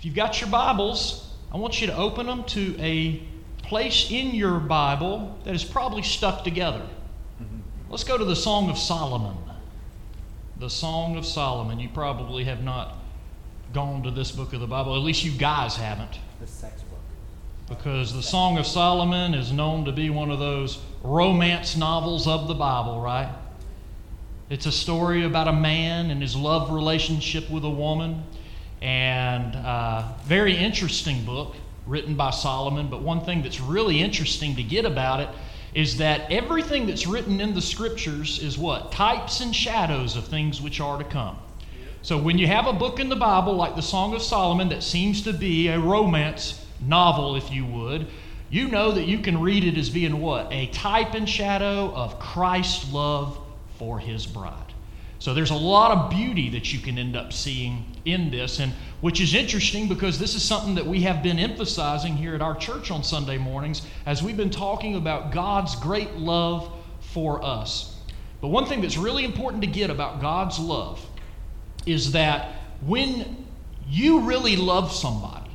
If you've got your Bibles, I want you to open them to a place in your Bible that is probably stuck together. Let's go to the Song of Solomon. The Song of Solomon. You probably have not gone to this book of the Bible. At least you guys haven't. The sex book. Because the Song of Solomon is known to be one of those romance novels of the Bible, right? It's a story about a man and his love relationship with a woman. And very interesting book written by Solomon. But one thing that's really interesting to get about it is that everything that's written in the Scriptures is what? Types and shadows of things which are to come. So when you have a book in the Bible like the Song of Solomon that seems to be a romance novel, if you would, you know that you can read it as being what? A type and shadow of Christ's love for His bride. So there's a lot of beauty that you can end up seeing in this, and which is interesting because this is something that we have been emphasizing here at our church on Sunday mornings as we've been talking about God's great love for us. But one thing that's really important to get about God's love is that when you really love somebody,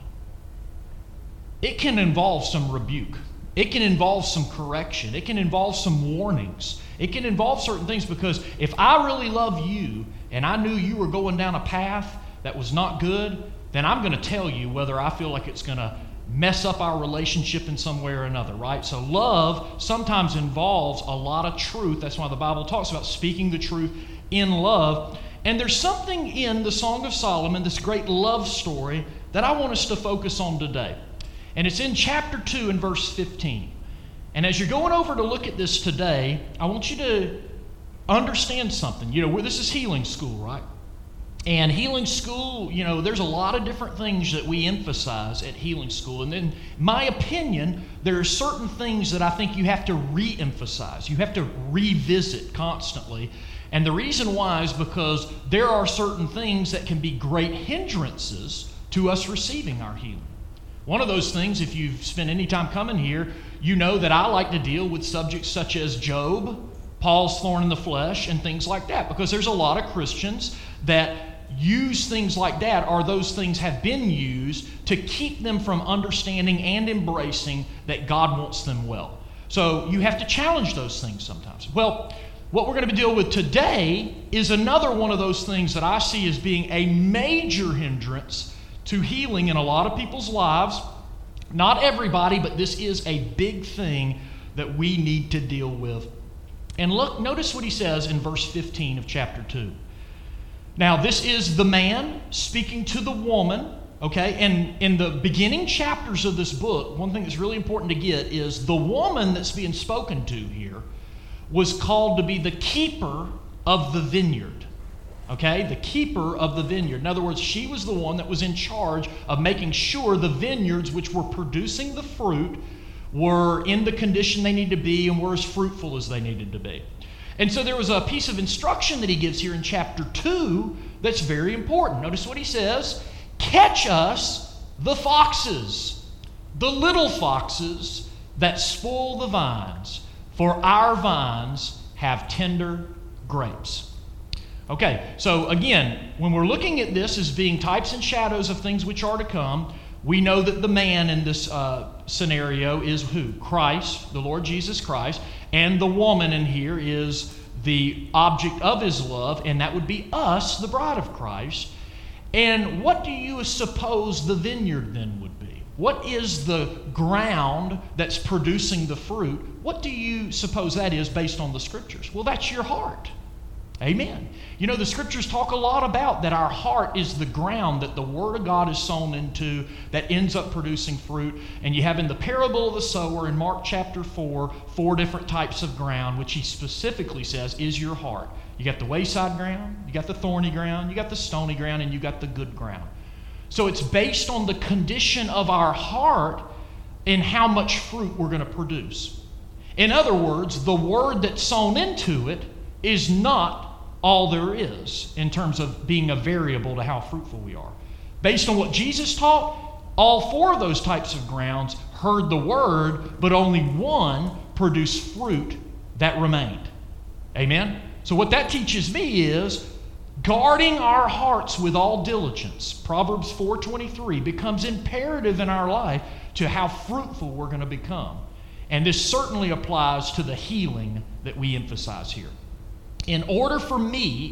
it can involve some rebuke. It can involve some correction. It can involve some warnings. It can involve certain things, because if I really love you and I knew you were going down a path that was not good, then I'm going to tell you whether I feel like it's going to mess up our relationship in some way or another, right? So love sometimes involves a lot of truth. That's why the Bible talks about speaking the truth in love. And there's something in the Song of Solomon, this great love story, that I want us to focus on today. And it's in chapter 2 and verse 15. And as you're going over to look at this today, I want you to understand something. You know, this is healing school, right? And healing school, you know, there's a lot of different things that we emphasize at healing school. And in my opinion, there are certain things that I think you have to re-emphasize. You have to revisit constantly. And the reason why is because there are certain things that can be great hindrances to us receiving our healing. One of those things, if you've spent any time coming here, you know that I like to deal with subjects such as Job, Paul's thorn in the flesh, and things like that, because there's a lot of Christians that use things like that, or those things have been used to keep them from understanding and embracing that God wants them well. So you have to challenge those things sometimes. Well, what we're going to deal with today is another one of those things that I see as being a major hindrance to healing in a lot of people's lives. Not everybody, but this is a big thing that we need to deal with. And look, notice what he says in verse 15 of chapter 2. Now, this is the man speaking to the woman, okay? And in the beginning chapters of this book, one thing that's really important to get is the woman that's being spoken to here was called to be the keeper of the vineyard. Okay, the keeper of the vineyard. In other words, she was the one that was in charge of making sure the vineyards which were producing the fruit were in the condition they needed to be and were as fruitful as they needed to be. And so there was a piece of instruction that he gives here in chapter 2 that's very important. Notice what he says: catch us the foxes, the little foxes that spoil the vines, for our vines have tender grapes. Okay, so again, when we're looking at this as being types and shadows of things which are to come, we know that the man in this scenario is who? Christ, the Lord Jesus Christ, and the woman in here is the object of his love, and that would be us, the bride of Christ. And what do you suppose the vineyard then would be? What is the ground that's producing the fruit? What do you suppose that is based on the Scriptures? Well, that's your heart. Amen. You know, the Scriptures talk a lot about that our heart is the ground that the Word of God is sown into that ends up producing fruit. And you have in the parable of the sower in Mark chapter 4, 4 different types of ground, which he specifically says is your heart. You got the wayside ground, you got the thorny ground, you got the stony ground, and you got the good ground. So it's based on the condition of our heart and how much fruit we're going to produce. In other words, the word that's sown into it is not all there is in terms of being a variable to how fruitful we are. Based on what Jesus taught, all 4 of those types of grounds heard the word, but only one produced fruit that remained. Amen? So what that teaches me is guarding our hearts with all diligence, Proverbs 4:23, becomes imperative in our life to how fruitful we're going to become. And this certainly applies to the healing that we emphasize here. In order for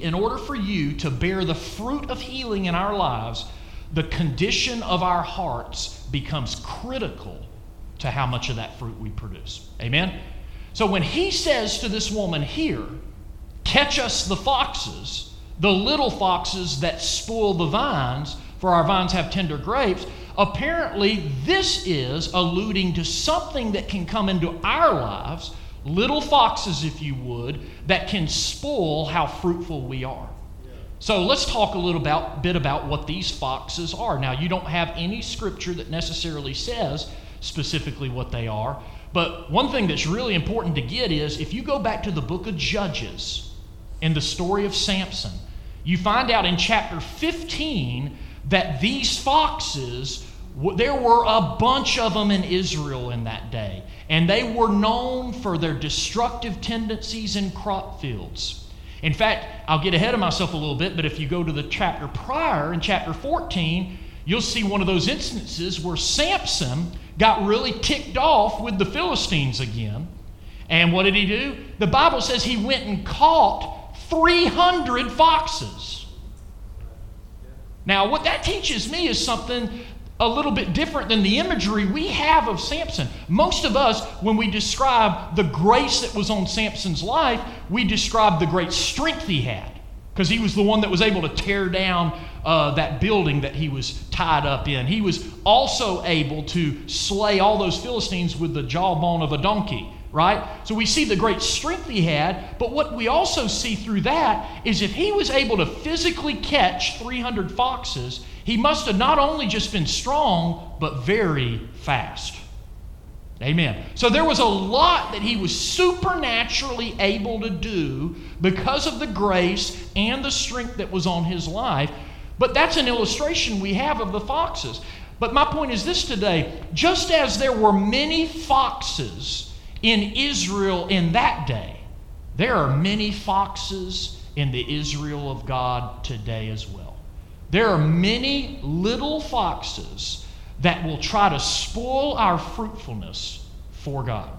you to bear the fruit of healing in our lives, the condition of our hearts becomes critical to how much of that fruit we produce. Amen? So when he says to this woman here, catch us the foxes, the little foxes that spoil the vines, for our vines have tender grapes, apparently this is alluding to something that can come into our lives, little foxes, if you would, that can spoil how fruitful we are. So let's talk a little bit about what these foxes are. Now, you don't have any scripture that necessarily says specifically what they are, but one thing that's really important to get is if you go back to the book of Judges in the story of Samson, you find out in chapter 15 that these foxes, there were a bunch of them in Israel in that day, and they were known for their destructive tendencies in crop fields. In fact, I'll get ahead of myself a little bit, but if you go to the chapter prior, in chapter 14, you'll see one of those instances where Samson got really ticked off with the Philistines again. And what did he do? The Bible says he went and caught 300 foxes. Now, what that teaches me is something a little bit different than the imagery we have of Samson. Most of us, when we describe the grace that was on Samson's life, we describe the great strength he had, because he was the one that was able to tear down that building that he was tied up in. He was also able to slay all those Philistines with the jawbone of a donkey, right? So we see the great strength he had, but what we also see through that is if he was able to physically catch 300 foxes, he must have not only just been strong, but very fast. Amen. So there was a lot that he was supernaturally able to do because of the grace and the strength that was on his life. But that's an illustration we have of the foxes. But my point is this today: just as there were many foxes in Israel in that day, there are many foxes in the Israel of God today as well. There are many little foxes that will try to spoil our fruitfulness for God.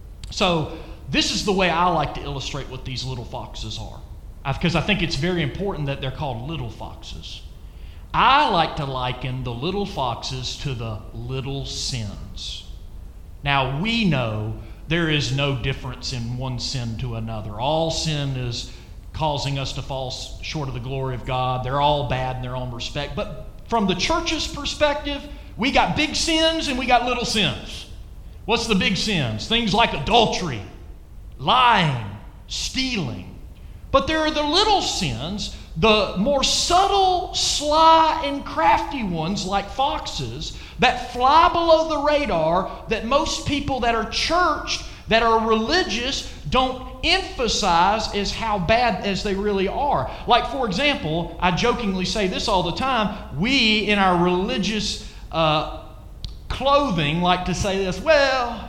So this is the way I like to illustrate what these little foxes are, because I think it's very important that they're called little foxes. I like to liken the little foxes to the little sins. Now, we know there is no difference in one sin to another. All sin is causing us to fall short of the glory of God. They're all bad in their own respect. But from the church's perspective, we got big sins and we got little sins. What's the big sins? Things like adultery, lying, stealing. But there are the little sins, the more subtle, sly, and crafty ones like foxes that fly below the radar that most people that are churched, that are religious, don't emphasize as how bad as they really are. Like, for example, I jokingly say this all the time, we in our religious clothing like to say this: well,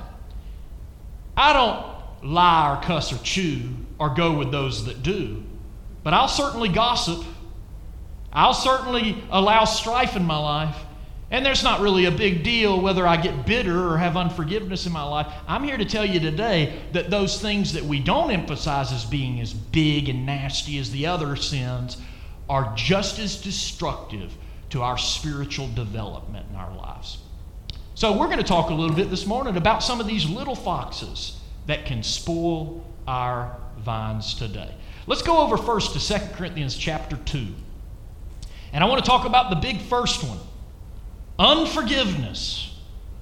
I don't lie or cuss or chew or go with those that do, but I'll certainly gossip. I'll certainly allow strife in my life. And there's not really a big deal whether I get bitter or have unforgiveness in my life. I'm here to tell you today that those things that we don't emphasize as being as big and nasty as the other sins are just as destructive to our spiritual development in our lives. So we're going to talk a little bit this morning about some of these little foxes that can spoil our vines today. Let's go over first to 2 Corinthians chapter 2. And I want to talk about the big first one, unforgiveness.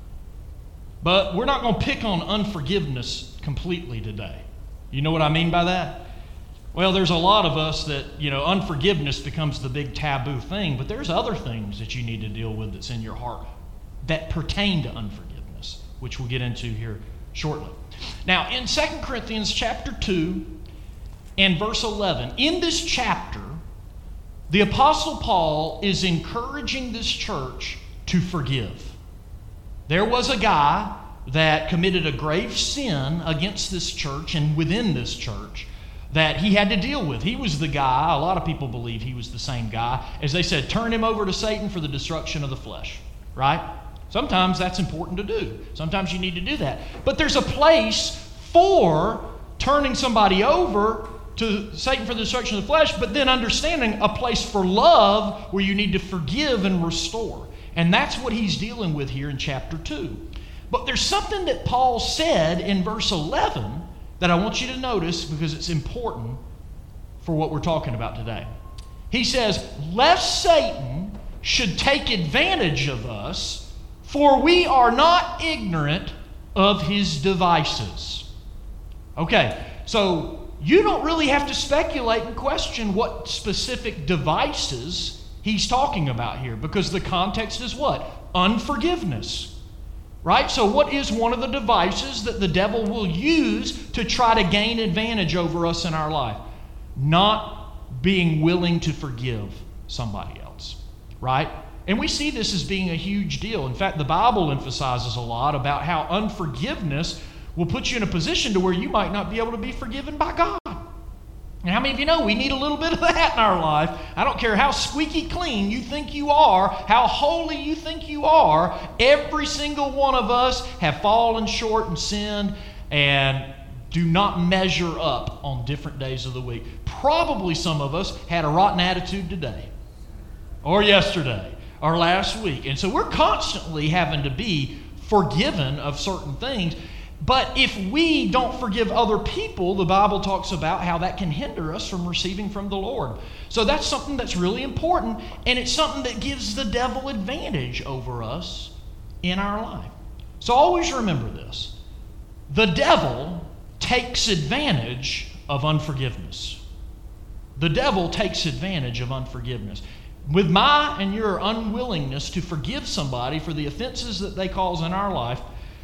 But we're not going to pick on unforgiveness completely today. You know what I mean by that? Well, there's a lot of us that, unforgiveness becomes the big taboo thing, but there's other things that you need to deal with that's in your heart that pertain to unforgiveness, which we'll get into here shortly. Now, in 2 Corinthians chapter 2 and verse 11, in this chapter, the Apostle Paul is encouraging this church to forgive. There was a guy that committed a grave sin against this church and within this church that he had to deal with. He was the guy, a lot of people believe he was the same guy, as they said, turn him over to Satan for the destruction of the flesh, right? Sometimes that's important to do. Sometimes you need to do that. But there's a place for turning somebody over to Satan for the destruction of the flesh, but then understanding a place for love where you need to forgive and restore. And that's what he's dealing with here in chapter 2. But there's something that Paul said in verse 11 that I want you to notice because it's important for what we're talking about today. He says, lest Satan should take advantage of us, for we are not ignorant of his devices. Okay, so you don't really have to speculate and question what specific devices he's talking about here, because the context is what? Unforgiveness. Right? So what is one of the devices that the devil will use to try to gain advantage over us in our life? Not being willing to forgive somebody else. Right? And we see this as being a huge deal. In fact, the Bible emphasizes a lot about how unforgiveness will put you in a position to where you might not be able to be forgiven by God. And how many of you know we need a little bit of that in our life? I don't care how squeaky clean you think you are, how holy you think you are, every single one of us have fallen short and sinned and do not measure up on different days of the week. Probably some of us had a rotten attitude today or yesterday or last week. And so we're constantly having to be forgiven of certain things. But if we don't forgive other people, the Bible talks about how that can hinder us from receiving from the Lord. So that's something that's really important, and it's something that gives the devil advantage over us in our life. So always remember this. The devil takes advantage of unforgiveness. The devil takes advantage of unforgiveness. With my and your unwillingness to forgive somebody for the offenses that they cause in our life,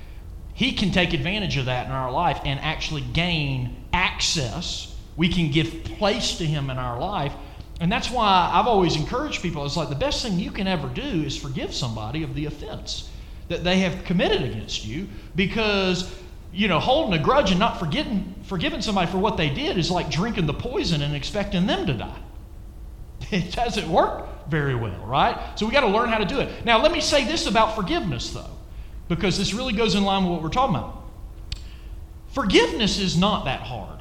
he can take advantage of that in our life and actually gain access. We can give place to him in our life. And that's why I've always encouraged people. It's like the best thing you can ever do is forgive somebody of the offense that they have committed against you, because, you know, holding a grudge and not forgiving somebody for what they did is like drinking the poison and expecting them to die. It doesn't work very well, right? So we got to learn how to do it. Now, let me say this about forgiveness, though, because this really goes in line with what we're talking about. Forgiveness is not that hard.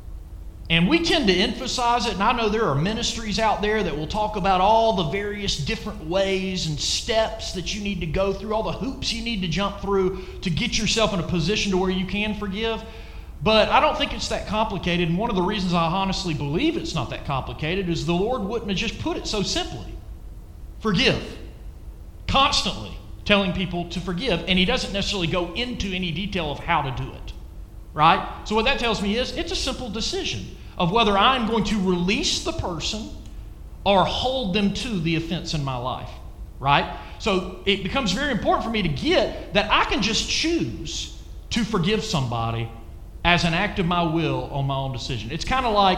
And we tend to emphasize it, and I know there are ministries out there that will talk about all the various different ways and steps that you need to go through, all the hoops you need to jump through to get yourself in a position to where you can forgive. But I don't think it's that complicated, and one of the reasons I honestly believe it's not that complicated is the Lord wouldn't have just put it so simply. Forgive. Constantly telling people to forgive, and he doesn't necessarily go into any detail of how to do it. Right? So what that tells me is it's a simple decision of whether I'm going to release the person or hold them to the offense in my life. Right? So it becomes very important for me to get that I can just choose to forgive somebody as an act of my will on my own decision. It's kind of like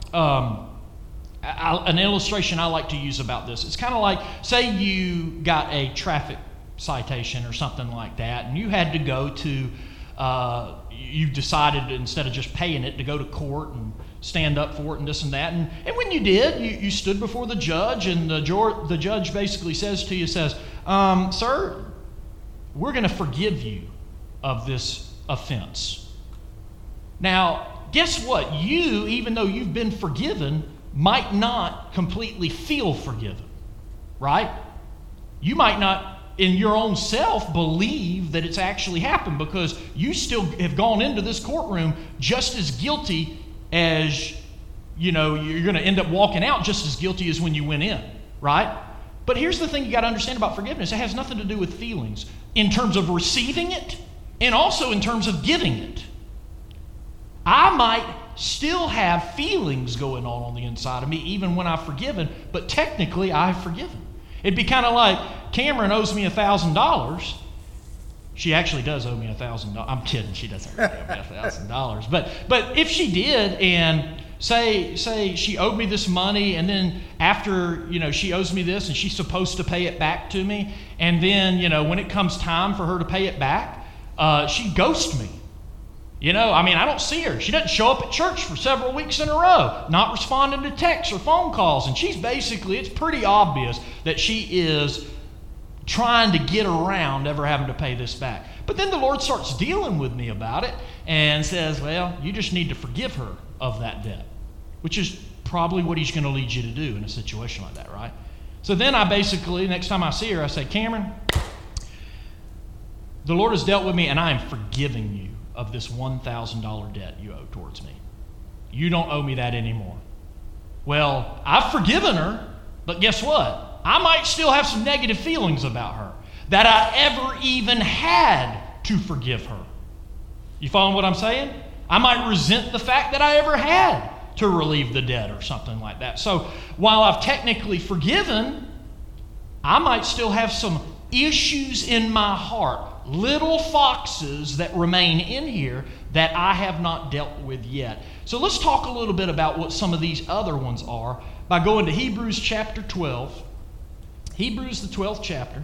an illustration I like to use about this. It's kind of like, say you got a traffic citation or something like that, and you had to go to you decided instead of just paying it to go to court and stand up for it and this and that. And when you did, you stood before the judge, and the judge basically says to you, sir, we're going to forgive you of this offense. Now, guess what? You, even though you've been forgiven, might not completely feel forgiven, right? You might not in your own self believe that it's actually happened, because you still have gone into this courtroom just as guilty as, you know, you're going to end up walking out just as guilty as when you went in, right? But here's the thing you got to understand about forgiveness. It has nothing to do with feelings in terms of receiving it and also in terms of giving it. I might still have feelings going on the inside of me even when I've forgiven, but technically I've forgiven. It'd be kind of like Cameron owes me $1,000. She actually does owe me $1,000. I'm kidding. She doesn't owe me $1,000. But if she did, and say she owed me this money, and then after, you know, she owes me this and she's supposed to pay it back to me, and then, you know, when it comes time for her to pay it back, she ghosts me. I don't see her. She doesn't show up at church for several weeks in a row, not responding to texts or phone calls. And it's pretty obvious that she is trying to get around ever having to pay this back. But then the Lord starts dealing with me about it and says, well, you just need to forgive her of that debt, which is probably what He's going to lead you to do in a situation like that, right? So then I basically, next time I see her, I say, Cameron, the Lord has dealt with me and I am forgiving you of this $1,000 debt you owe towards me. You don't owe me that anymore. Well, I've forgiven her, but guess what? I might still have some negative feelings about her that I ever even had to forgive her. You following what I'm saying? I might resent the fact that I ever had to relieve the debt or something like that. So while I've technically forgiven, I might still have some issues in my heart, little foxes that remain in here that I have not dealt with yet. So let's talk a little bit about what some of these other ones are by going to Hebrews chapter 12. Hebrews, the 12th chapter.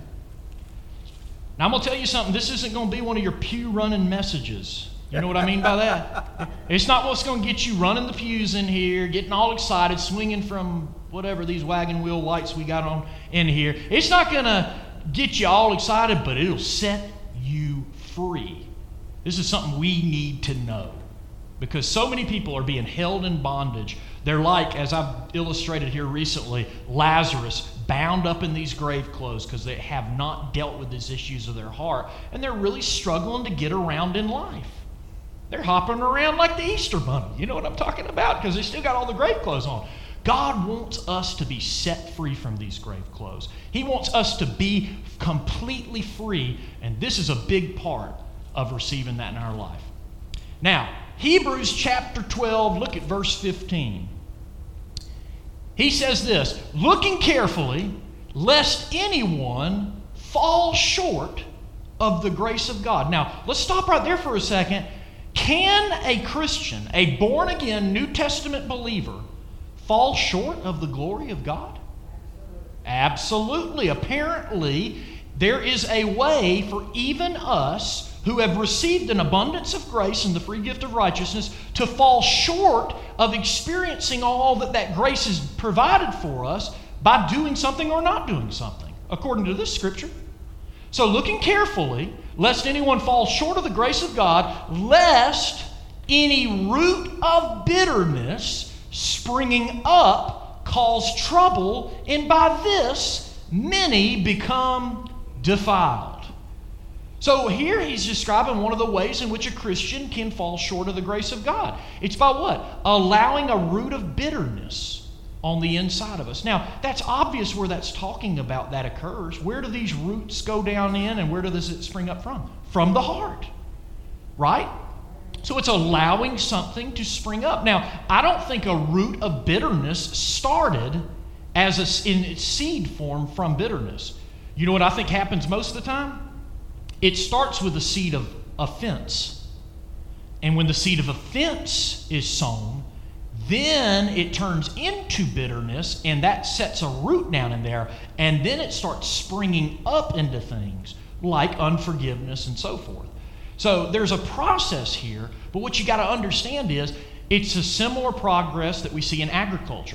Now I'm going to tell you something. This isn't going to be one of your pew running messages. You know what I mean by that? It's not what's going to get you running the pews in here, getting all excited, swinging from whatever these wagon wheel lights we got on in here. It's not going to get you all excited, but it'll set you free. This is something we need to know because so many people are being held in bondage. They're like, as I've illustrated here recently, Lazarus bound up in these grave clothes because they have not dealt with these issues of their heart, and they're really struggling to get around in life. They're hopping around like the Easter bunny. You know what I'm talking about? Because they still got all the grave clothes on. God wants us to be set free from these grave clothes. He wants us to be completely free, and this is a big part of receiving that in our life. Now, Hebrews chapter 12, look at verse 15. He says this, looking carefully, lest anyone fall short of the grace of God. Now, let's stop right there for a second. Can a Christian, a born-again New Testament believer, fall short of the glory of God? Absolutely. Apparently, there is a way for even us who have received an abundance of grace and the free gift of righteousness to fall short of experiencing all that grace has provided for us by doing something or not doing something, according to this scripture. So looking carefully, lest anyone fall short of the grace of God, lest any root of bitterness springing up cause trouble, and by this many become defiled. So here he's describing one of the ways in which a Christian can fall short of the grace of God. It's by what? Allowing a root of bitterness on the inside of us. Now, that's obvious where that's talking about that occurs. Where do these roots go down in and where does it spring up from? From the heart, right? So it's allowing something to spring up. Now, I don't think a root of bitterness started in its seed form from bitterness. You know what I think happens most of the time? It starts with a seed of offense. And when the seed of offense is sown, then it turns into bitterness, and that sets a root down in there, and then it starts springing up into things like unforgiveness and so forth. So there's a process here, but what you got to understand is it's a similar progress that we see in agriculture,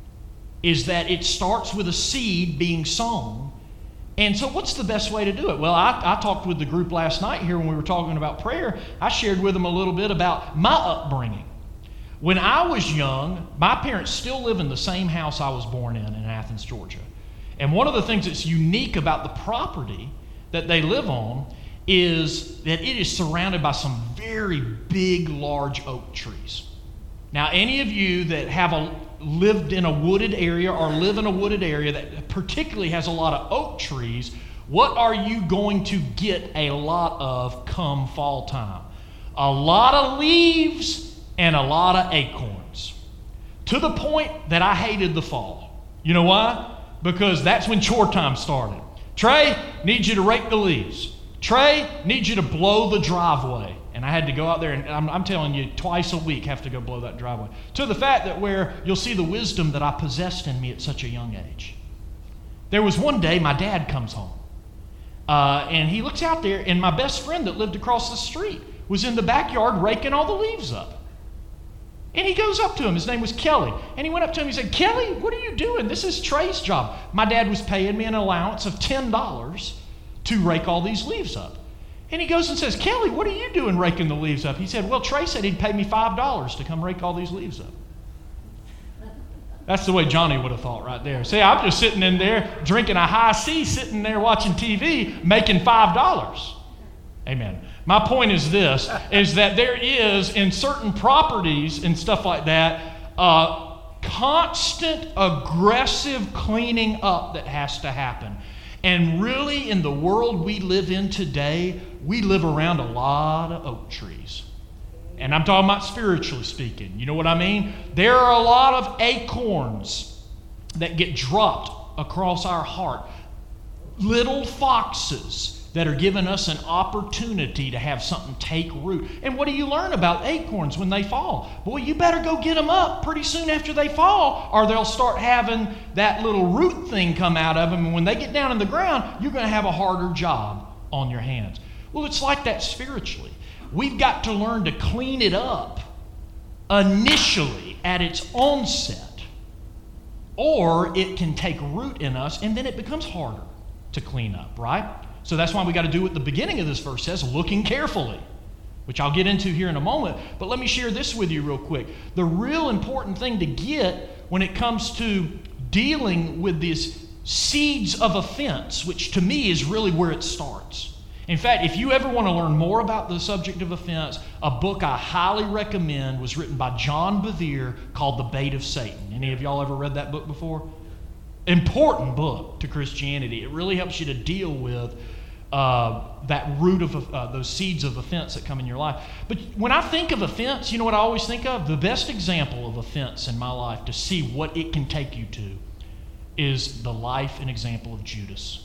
is that it starts with a seed being sown. And so what's the best way to do it? Well, I talked with the group last night here when we were talking about prayer. I shared with them a little bit about my upbringing. When I was young, my parents still live in the same house I was born in Athens, Georgia. And one of the things that's unique about the property that they live on is that it is surrounded by some very big, large oak trees. Now, any of you that have lived in a wooded area or live in a wooded area that particularly has a lot of oak trees, what are you going to get a lot of come fall time? A lot of leaves and a lot of acorns, to the point that I hated the fall. You know why? Because that's when chore time started. Trey, needs you to rake the leaves. Trey, needs you to blow the driveway. And I had to go out there, and I'm telling you, twice a week have to go blow that driveway. To the fact that where you'll see the wisdom that I possessed in me at such a young age. There was one day my dad comes home, and he looks out there, and my best friend that lived across the street was in the backyard raking all the leaves up. And he goes up to him. His name was Kelly. And he went up to him and he said, Kelly, what are you doing? This is Trey's job. My dad was paying me an allowance of $10 to rake all these leaves up. And he goes and says, Kelly, what are you doing raking the leaves up? He said, well, Trey said he'd pay me $5 to come rake all these leaves up. That's the way Johnny would have thought right there. See, I'm just sitting in there drinking a high C, sitting there watching TV, making $5. Amen. My point is this, is that there is, in certain properties and stuff like that, constant aggressive cleaning up that has to happen. And really, in the world we live in today, we live around a lot of oak trees. And I'm talking about spiritually speaking. You know what I mean? There are a lot of acorns that get dropped across our heart. Little foxes that are giving us an opportunity to have something take root. And what do you learn about acorns when they fall? Boy, you better go get them up pretty soon after they fall, or they'll start having that little root thing come out of them. And when they get down in the ground, you're going to have a harder job on your hands. Well, it's like that spiritually. We've got to learn to clean it up initially at its onset, or it can take root in us and then it becomes harder to clean up, right? So that's why we got to do what the beginning of this verse says, looking carefully, which I'll get into here in a moment. But let me share this with you real quick. The real important thing to get when it comes to dealing with these seeds of offense, which to me is really where it starts. In fact, if you ever want to learn more about the subject of offense, a book I highly recommend was written by John Bevere called The Bait of Satan. Any of y'all ever read that book before? Important book to Christianity. It really helps you to deal with that root of those seeds of offense that come in your life. But when I think of offense, you know what I always think of? The best example of offense in my life to see what it can take you to is the life and example of Judas.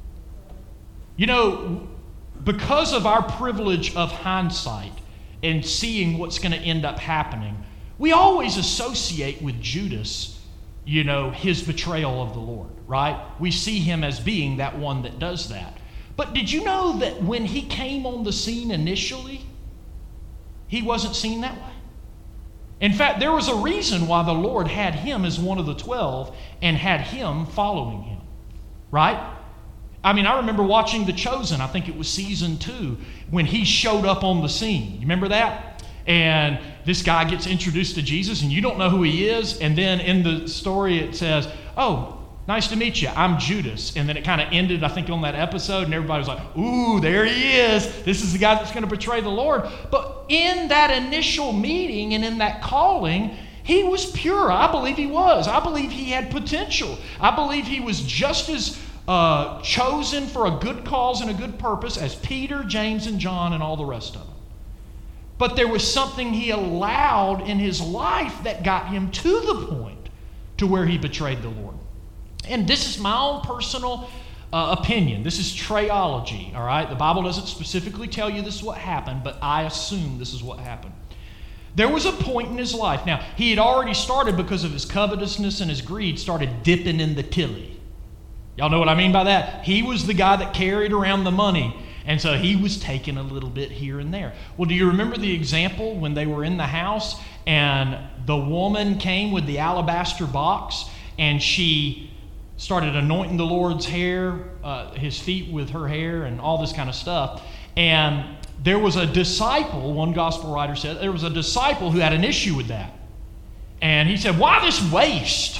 You know, because of our privilege of hindsight and seeing what's going to end up happening, we always associate with Judas, you know, his betrayal of the Lord, right? We see him as being that one that does that. But did you know that when he came on the scene initially, he wasn't seen that way? In fact, there was a reason why the Lord had him as one of the 12 and had him following him, right? I mean, I remember watching The Chosen, I think it was season 2, when he showed up on the scene. You remember that? And this guy gets introduced to Jesus, and you don't know who he is. And then in the story it says, oh, nice to meet you, I'm Judas. And then it kind of ended, I think, on that episode, and everybody was like, ooh, there he is. This is the guy that's going to betray the Lord. But in that initial meeting and in that calling, he was pure. I believe he was. I believe he had potential. I believe he was just as chosen for a good cause and a good purpose as Peter, James, and John, and all the rest of them. But there was something he allowed in his life that got him to the point to where he betrayed the Lord. And this is my own personal opinion. This is Treyology, all right? The Bible doesn't specifically tell you this is what happened, but I assume this is what happened. There was a point in his life. Now, he had already started, because of his covetousness and his greed, started dipping in the tilly. Y'all know what I mean by that? He was the guy that carried around the money, and so he was taking a little bit here and there. Well, do you remember the example when they were in the house and the woman came with the alabaster box and she started anointing the Lord's hair, his feet with her hair and all this kind of stuff. And there was a disciple, one gospel writer said, there was a disciple who had an issue with that. And he said, why this waste?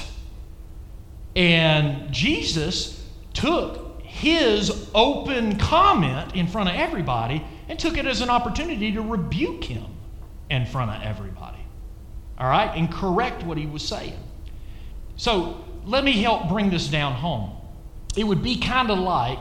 And Jesus took his open comment in front of everybody and took it as an opportunity to rebuke him in front of everybody. All right? And correct what he was saying. So let me help bring this down home. It would be kind of like,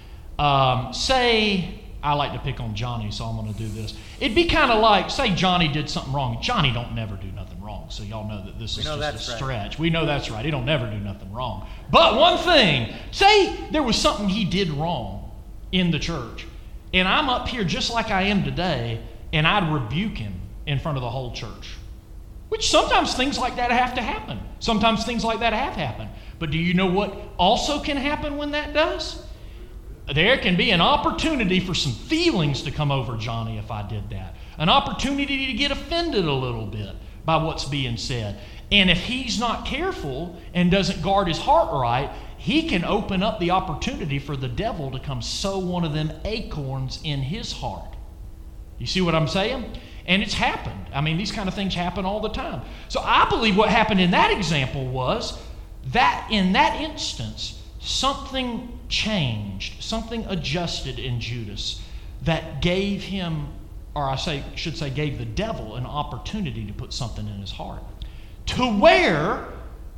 say, I like to pick on Johnny, so I'm going to do this. It'd be kind of like, say Johnny did something wrong. Johnny don't never do nothing wrong, so y'all know that this is just a stretch. Right. We know that's right. He don't never do nothing wrong. But one thing, say there was something he did wrong in the church, and I'm up here just like I am today, and I'd rebuke him in front of the whole church. Which sometimes things like that have to happen. Sometimes things like that have happened. But do you know what also can happen when that does? there can be an opportunity for some feelings to come over Johnny if I did that. An opportunity to get offended a little bit by what's being said. And if he's not careful and doesn't guard his heart right, he can open up the opportunity for the devil to come sow one of them acorns in his heart. You see what I'm saying? And it's happened. I mean, these kind of things happen all the time. So I believe what happened in that example was that in that instance, something changed, something adjusted in Judas that gave him, or I should say gave the devil an opportunity to put something in his heart. To where,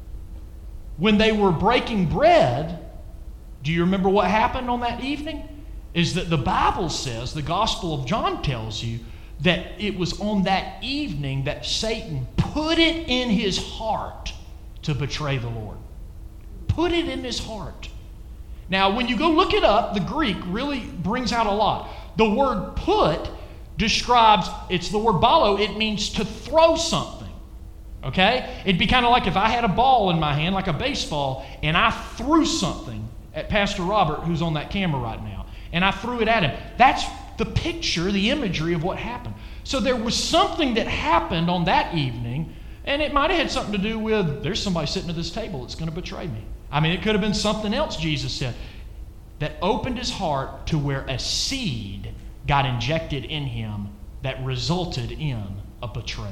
when they were breaking bread, do you remember what happened on that evening? Is that the Bible says, the Gospel of John tells you, that it was on that evening that Satan put it in his heart to betray the Lord. Put it in his heart. Now, when you go look it up, the Greek really brings out a lot. The word put describes, it's the word balo, it means to throw something. Okay? It'd be kind of like if I had a ball in my hand, like a baseball, and I threw something at Pastor Robert, who's on that camera right now, and I threw it at him. That's the picture, the imagery of what happened. So there was something that happened on that evening, and it might have had something to do with, there's somebody sitting at this table that's going to betray me. I mean, it could have been something else, Jesus said, that opened his heart to where a seed got injected in him that resulted in a betrayal.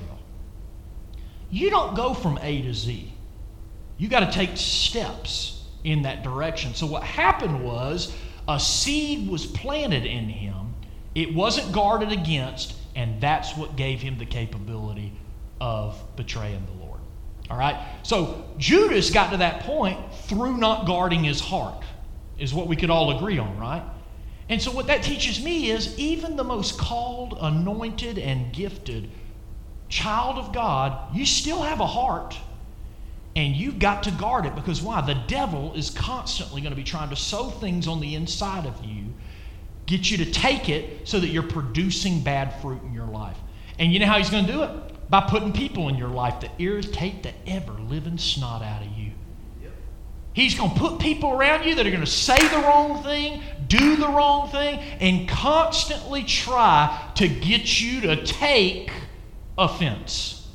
You don't go from A to Z. You got to take steps in that direction. So what happened was a seed was planted in him. It wasn't guarded against, and that's what gave him the capability of betraying the Lord. All right? So Judas got to that point through not guarding his heart, is what we could all agree on, right? And so what that teaches me is even the most called, anointed, and gifted child of God, you still have a heart, and you've got to guard it. Because why? The devil is constantly going to be trying to sow things on the inside of you, get you to take it so that you're producing bad fruit in your life. And you know how he's going to do it? By putting people in your life that irritate the ever-living snot out of you. He's going to put people around you that are going to say the wrong thing, do the wrong thing, and constantly try to get you to take offense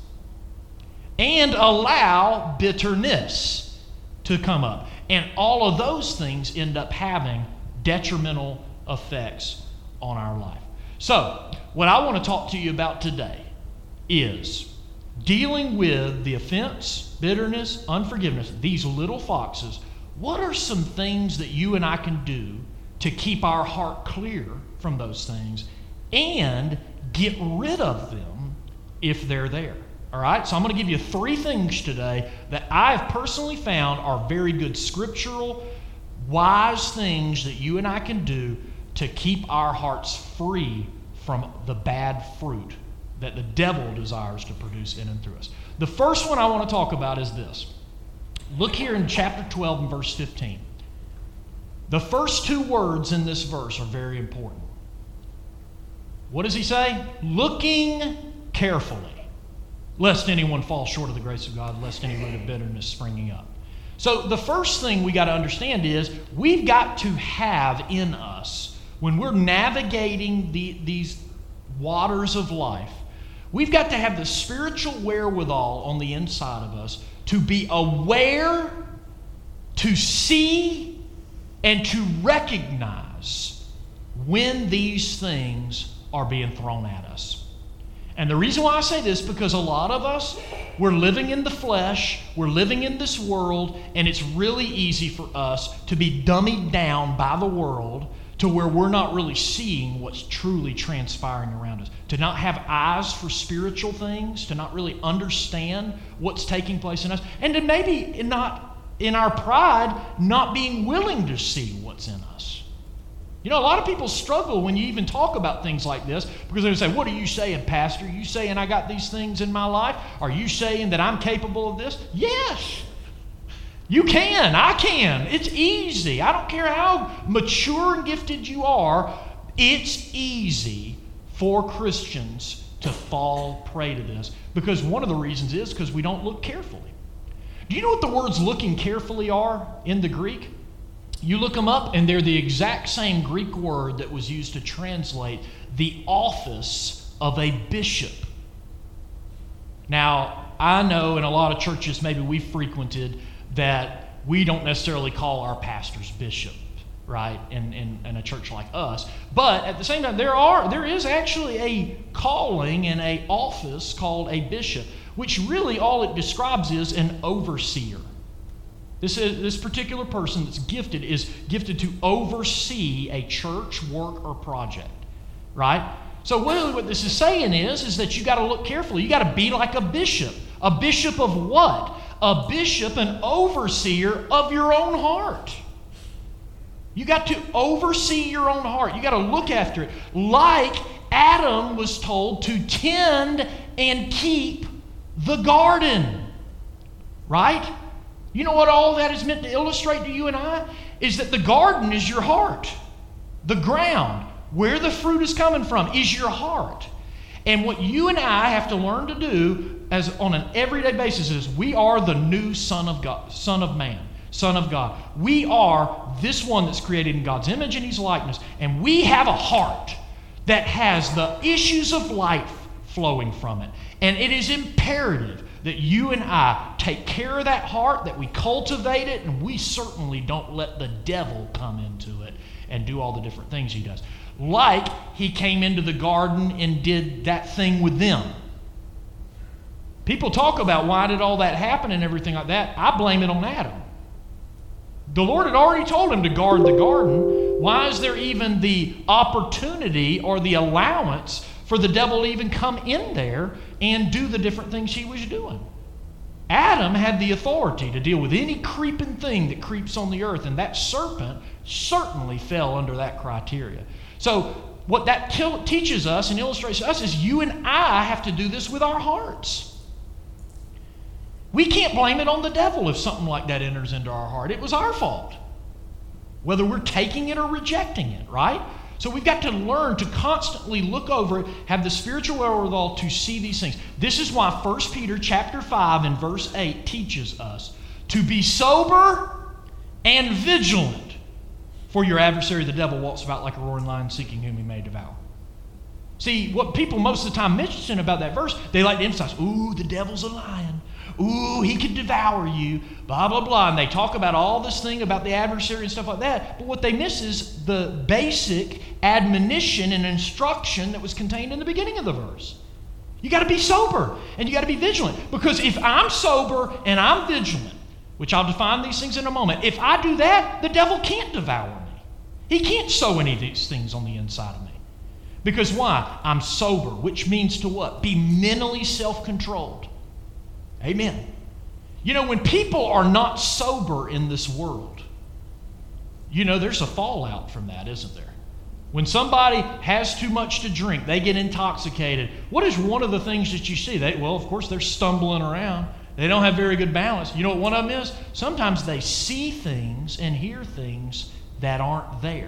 and allow bitterness to come up. And all of those things end up having detrimental effects on our life. So, what I want to talk to you about today is dealing with the offense, bitterness, unforgiveness, these little foxes. What are some things that you and I can do to keep our heart clear from those things and get rid of them if they're there? All right, so I'm going to give you 3 things today that I've personally found are very good scriptural, wise things that you and I can do to keep our hearts free from the bad fruit that the devil desires to produce in and through us. The first one I want to talk about is this. Look here in chapter 12 and verse 15. The first 2 words in this verse are very important. What does he say? Looking carefully, lest anyone fall short of the grace of God, lest any root of bitterness springing up. So the first thing we got to understand is we've got to have in us, when we're navigating these waters of life, we've got to have the spiritual wherewithal on the inside of us to be aware, to see, and to recognize when these things are being thrown at us. And the reason why I say this, because a lot of us, we're living in the flesh, we're living in this world, and it's really easy for us to be dummied down by the world to where we're not really seeing what's truly transpiring around us. To not have eyes for spiritual things, to not really understand what's taking place in us, and to maybe not, in our pride, not being willing to see what's in us. You know, a lot of people struggle when you even talk about things like this because they say, what are you saying, Pastor? Are you saying I got these things in my life? Are you saying that I'm capable of this? Yes. You can. I can. It's easy. I don't care how mature and gifted you are. It's easy for Christians to fall prey to this because one of the reasons is because we don't look carefully. Do you know what the words looking carefully are in the Greek? You look them up, and they're the exact same Greek word that was used to translate the office of a bishop. Now, I know in a lot of churches maybe we've frequented that we don't necessarily call our pastors bishop, right, in a church like us. But at the same time, there is actually a calling and an office called a bishop, which really all it describes is an overseer. This particular person that's gifted is gifted to oversee a church, work, or project, right? So really what this is saying is that you got to look carefully. You got to be like a bishop. A bishop of what? A bishop, an overseer of your own heart. You got to oversee your own heart. You got to look after it. Like Adam was told to tend and keep the garden, right? You know what all that is meant to illustrate to you and I? Is that the garden is your heart. The ground, where the fruit is coming from, is your heart. And what you and I have to learn to do as on an everyday basis is we are the new son of God, son of man, son of God. We are this one that's created in God's image and His likeness. And we have a heart that has the issues of life flowing from it. And it is imperative that you and I take care of that heart, that we cultivate it, and we certainly don't let the devil come into it and do all the different things he does. Like he came into the garden and did that thing with them. People talk about why did all that happen and everything like that. I blame it on Adam. The Lord had already told him to guard the garden. Why is there even the opportunity or the allowance for the devil to even come in there and do the different things he was doing? Adam had the authority to deal with any creeping thing that creeps on the earth, and that serpent certainly fell under that criteria. So what that teaches us and illustrates to us is you and I have to do this with our hearts. We can't blame it on the devil if something like that enters into our heart. It was our fault, whether we're taking it or rejecting it, right? So we've got to learn to constantly look over it, have the spiritual wherewithal to see these things. This is why 1 Peter chapter 5 and verse 8 teaches us to be sober and vigilant, for your adversary the devil walks about like a roaring lion seeking whom he may devour. See, what people most of the time mention about that verse, they like to emphasize, ooh, the devil's a lion. Ooh, he could devour you, blah, blah, blah. And they talk about all this thing about the adversary and stuff like that. But what they miss is the basic admonition and instruction that was contained in the beginning of the verse. You got to be sober and you got to be vigilant. Because if I'm sober and I'm vigilant, which I'll define these things in a moment, if I do that, the devil can't devour me. He can't sow any of these things on the inside of me. Because why? I'm sober, which means to what? Be mentally self-controlled. Amen. You know, when people are not sober in this world, you know, there's a fallout from that, isn't there? When somebody has too much to drink, they get intoxicated. What is one of the things that you see? Well, of course, they're stumbling around. They don't have very good balance. You know what one of them is? Sometimes they see things and hear things that aren't there.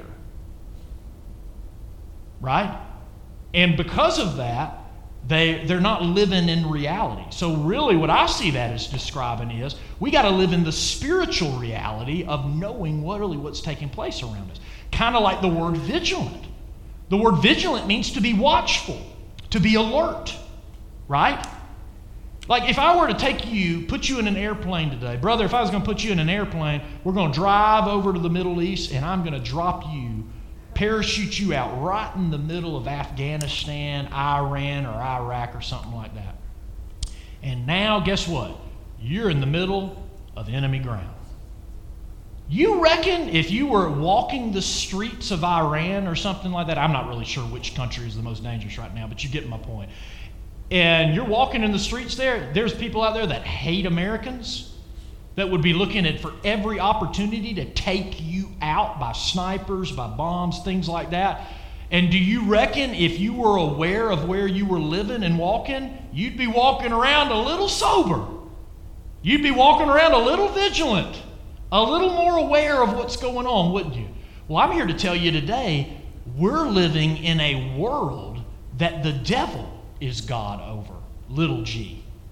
Right? And because of that, they're not living in reality. So really what I see that as describing is we got to live in the spiritual reality of knowing what's taking place around us. Kind of like the word vigilant. The word vigilant means to be watchful, to be alert, right? Like if I were to put you in an airplane today, brother, if I was going to put you in an airplane, we're going to drive over to the Middle East and I'm going to drop you, parachute you out right in the middle of Afghanistan, Iran, or Iraq, or something like that. And now, guess what? You're in the middle of enemy ground. You reckon if you were walking the streets of Iran or something like that, I'm not really sure which country is the most dangerous right now, but you get my point. And you're walking in the streets there's people out there that hate Americans, that would be looking for every opportunity to take you out by snipers, by bombs, things like that. And do you reckon if you were aware of where you were living and walking, you'd be walking around a little sober? You'd be walking around a little vigilant, a little more aware of what's going on, wouldn't you? Well, I'm here to tell you today, we're living in a world that the devil is God over, little g.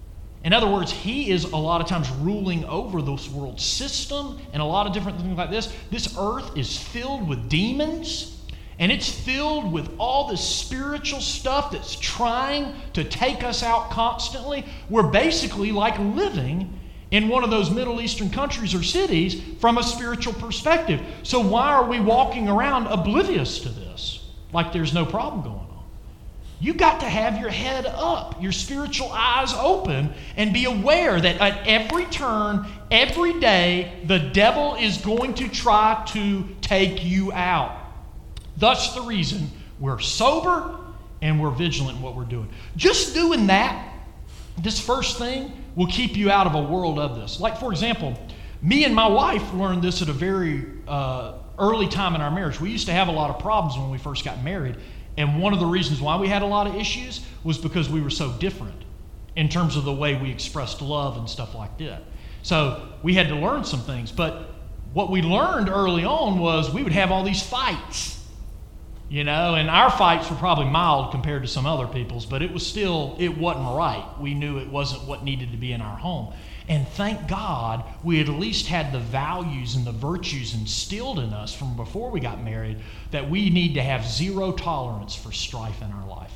In other words, he is a lot of times ruling over this world system and a lot of different things like this. This earth is filled with demons, and it's filled with all this spiritual stuff that's trying to take us out constantly. We're basically like living in one of those Middle Eastern countries or cities from a spiritual perspective. So why are we walking around oblivious to this, like there's no problem going on? You got to have your head up, your spiritual eyes open, and be aware that at every turn, every day, the devil is going to try to take you out. Thus the reason we're sober and we're vigilant in what we're doing. Just doing that, this first thing, will keep you out of a world of this. Like, for example, me and my wife learned this at a very early time in our marriage. We used to have a lot of problems when we first got married. And one of the reasons why we had a lot of issues was because we were so different in terms of the way we expressed love and stuff like that. So we had to learn some things. But what we learned early on was we would have all these fights, and our fights were probably mild compared to some other people's, but it wasn't right. We knew it wasn't what needed to be in our home. And thank God we at least had the values and the virtues instilled in us from before we got married that we need to have zero tolerance for strife in our life.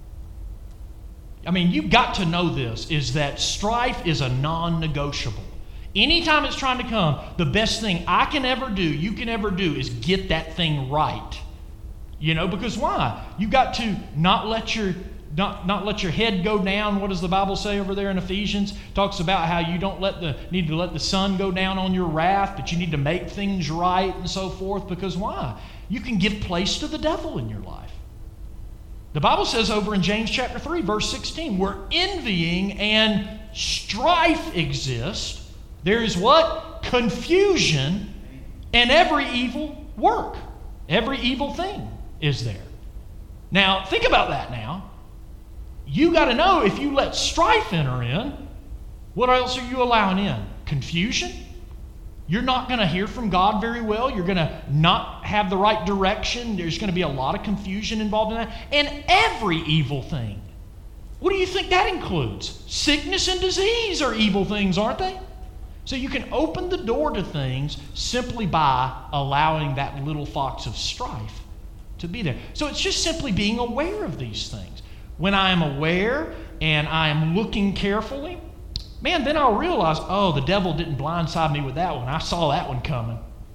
I mean, you've got to know this, is that strife is a non-negotiable. Anytime it's trying to come, the best thing you can ever do is get that thing right. Because why? You've got to not let your head go down. What does the Bible say over there in Ephesians? It talks about how you don't need to let the sun go down on your wrath, but you need to make things right and so forth. Because why? You can give place to the devil in your life. The Bible says over in James chapter 3, verse 16, where envying and strife exist, there is what? Confusion and every evil work. Every evil thing is there. Now, think about that now. You got to know, if you let strife enter in, what else are you allowing in? Confusion? You're not going to hear from God very well. You're going to not have the right direction. There's going to be a lot of confusion involved in that. And every evil thing. What do you think that includes? Sickness and disease are evil things, aren't they? So you can open the door to things simply by allowing that little fox of strife to be there. So it's just simply being aware of these things. When I am aware and I am looking carefully, then I'll realize, the devil didn't blindside me with that one. I saw that one coming.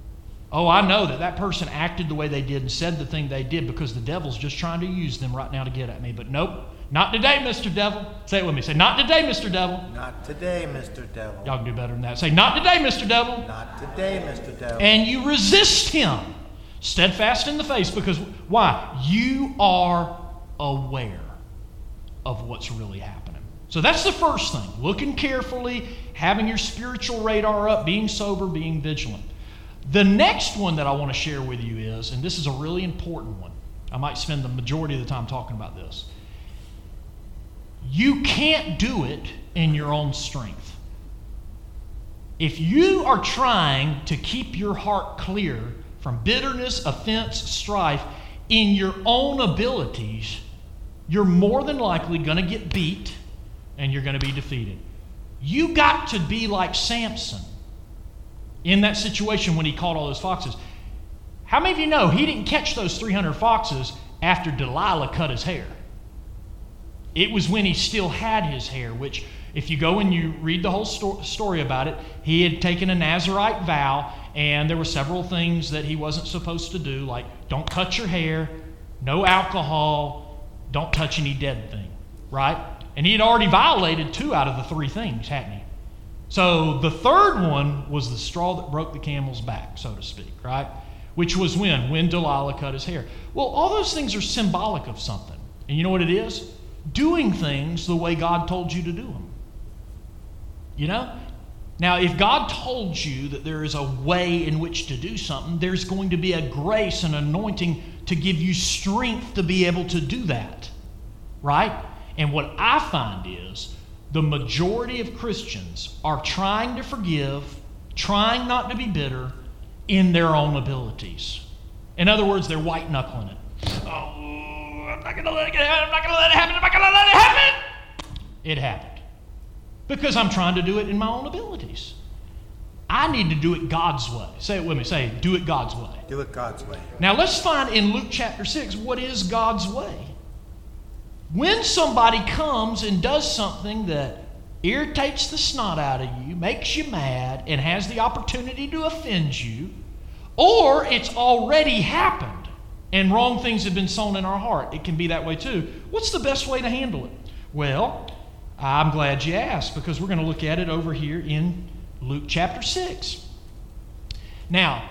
I know that person acted the way they did and said the thing they did because the devil's just trying to use them right now to get at me. But nope, not today, Mr. Devil. Say it with me. Say, not today, Mr. Devil. Not today, Mr. Devil. Y'all can do better than that. Say, not today, Mr. Devil. Not today, Mr. Devil. And you resist him, steadfast in the face, because why? You are aware of what's really happening. So that's the first thing. Looking carefully, having your spiritual radar up, being sober, being vigilant. The next one that I want to share with you is, and this is a really important one. I might spend the majority of the time talking about this. You can't do it in your own strength. If you are trying to keep your heart clear from bitterness, offense, strife in your own abilities, you're more than likely going to get beat and you're going to be defeated. You got to be like Samson in that situation when he caught all those foxes. How many of you know he didn't catch those 300 foxes after Delilah cut his hair? It was when he still had his hair, which if you go and you read the whole story about it, he had taken a Nazirite vow, and there were several things that he wasn't supposed to do, like don't cut your hair, no alcohol, don't touch any dead thing, right? And he had already violated 2 out of the 3 things, hadn't he? So the third one was the straw that broke the camel's back, so to speak, right? Which was when Delilah cut his hair. Well, all those things are symbolic of something. And you know what it is? Doing things the way God told you to do them. Now, if God told you that there is a way in which to do something, there's going to be a grace and anointing to give you strength to be able to do that, right? And what I find is the majority of Christians are trying to forgive, trying not to be bitter in their own abilities. In other words, they're white-knuckling it. I'm not going to let it happen. I'm not going to let it happen. I'm not going to let it happen. It happened. because I'm trying to do it in my own abilities. I need to do it God's way. Say it with me. Say, do it God's way. Do it God's way. Now let's find in Luke chapter 6, what is God's way? When somebody comes and does something that irritates the snot out of you, makes you mad, and has the opportunity to offend you, or it's already happened and wrong things have been sown in our heart, it can be that way too. What's the best way to handle it? Well, I'm glad you asked, because we're going to look at it over here in Luke chapter 6. Now,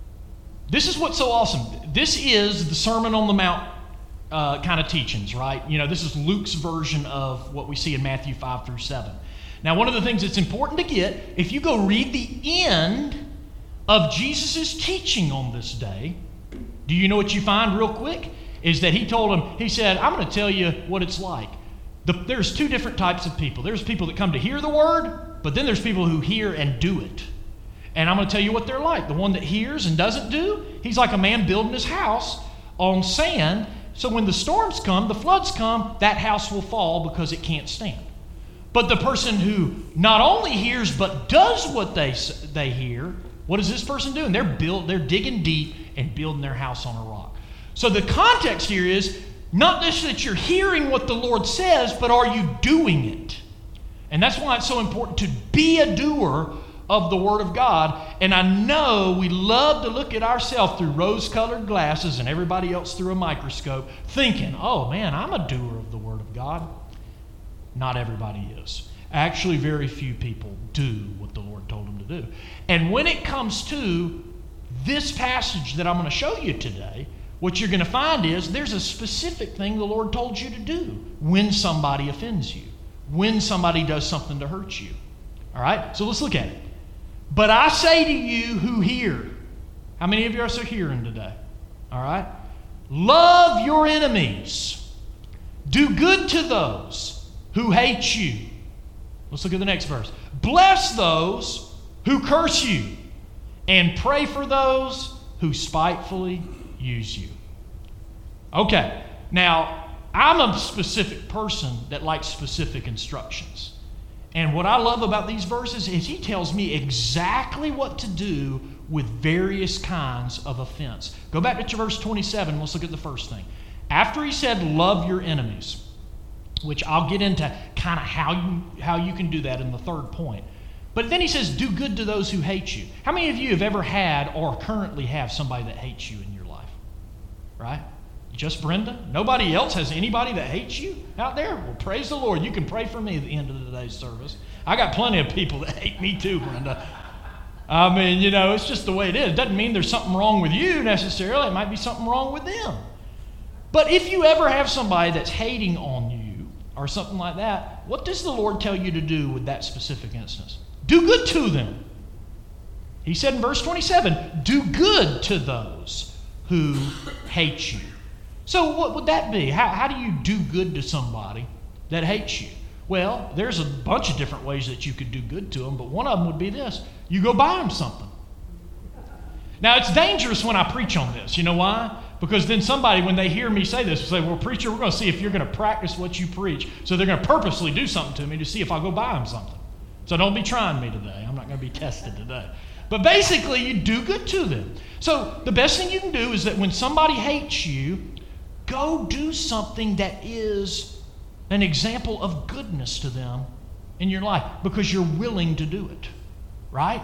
this is what's so awesome. This is the Sermon on the Mount kind of teachings, right? You know, this is Luke's version of what we see in Matthew 5 through 7. Now, one of the things that's important to get, if you go read the end of Jesus' teaching on this day, do you know what you find real quick? Is that he told them, he said, I'm going to tell you what it's like. There's two different types of people. There's people that come to hear the word, but then there's people who hear and do it. And I'm going to tell you what they're like. The one that hears and doesn't do, he's like a man building his house on sand. So when the storms come, the floods come, that house will fall because it can't stand. But the person who not only hears but does what they hear, what is this person doing? They're digging deep and building their house on a rock. So the context here is not just that you're hearing what the Lord says, but are you doing it? And that's why it's so important to be a doer of the Word of God. And I know we love to look at ourselves through rose-colored glasses and everybody else through a microscope, thinking, oh man, I'm a doer of the Word of God. Not everybody is. Actually, very few people do what the Lord told them to do. And when it comes to this passage that I'm going to show you today, what you're going to find is there's a specific thing the Lord told you to do when somebody offends you, when somebody does something to hurt you. All right? So let's look at it. But I say to you who hear, how many of you are so hearing today? All right? Love your enemies. Do good to those who hate you. Let's look at the next verse. Bless those who curse you, and pray for those who spitefully use you. Okay, now I'm a specific person that likes specific instructions. And what I love about these verses is he tells me exactly what to do with various kinds of offense. Go back to verse 27. Let's look at the first thing. After he said, love your enemies, which I'll get into kind of how you can do that in the third point. But then he says, do good to those who hate you. How many of you have ever had or currently have somebody that hates you in your life? Right? Just Brenda? Nobody else has anybody that hates you out there? Well, praise the Lord. You can pray for me at the end of today's service. I got plenty of people that hate me too, Brenda. I mean, you know, it's just the way it is. It doesn't mean there's something wrong with you necessarily. It might be something wrong with them. But if you ever have somebody that's hating on you or something like that, what does the Lord tell you to do with that specific instance? Do good to them. He said in verse 27, do good to those who hate you. So what would that be? How do you do good to somebody that hates you? Well, there's a bunch of different ways that you could do good to them, but one of them would be this. You go buy them something. Now, it's dangerous when I preach on this. You know why? Because then somebody, when they hear me say this, will say, well, preacher, we're going to see if you're going to practice what you preach. So they're going to purposely do something to me to see if I'll go buy them something. So don't be trying me today. I'm not going to be tested today. But basically, you do good to them. So the best thing you can do is that when somebody hates you, go do something that is an example of goodness to them in your life because you're willing to do it, right?